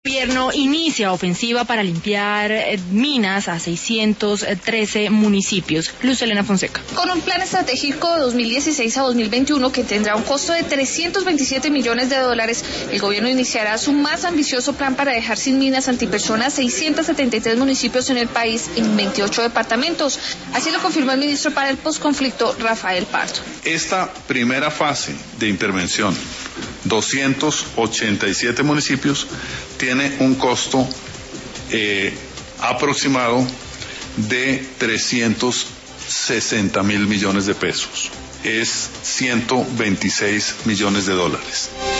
El gobierno inicia ofensiva para limpiar minas a 613 municipios. Luz Helena Fonseca. Con un plan estratégico de 2016 a 2021 que tendrá un costo de $327 millones, el gobierno iniciará su más ambicioso plan para dejar sin minas antipersonas 673 municipios en el país en 28 departamentos. Así lo confirmó el ministro para el posconflicto, Rafael Pardo. Esta primera fase de intervención, 287 municipios, tiene un costo aproximado de 360 mil millones de pesos. Es $126 millones.